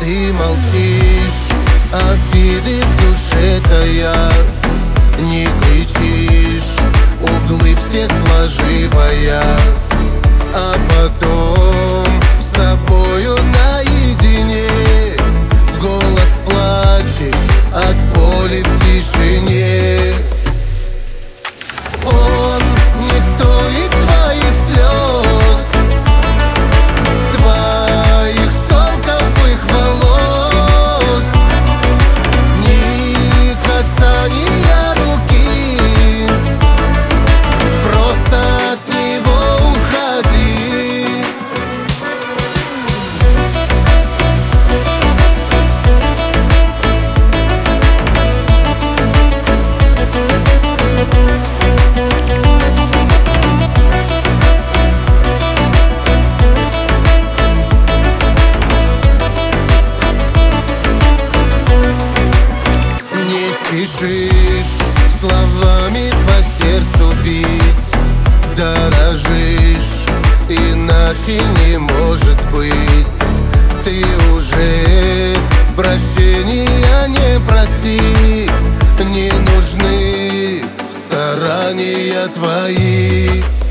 Ты молчишь, обиды в душе тая, не кричишь, углы все сложивая, а потом с тобою наедине в голос плачешь от боли в тишине. Он не стоит твоих слез, твоих шелковых волос, ни касания руки, просто от него уходи. Спешишь словами по сердцу бить, дорожишь, иначе не может быть. Ты уже прощения не проси, не нужны старания твои.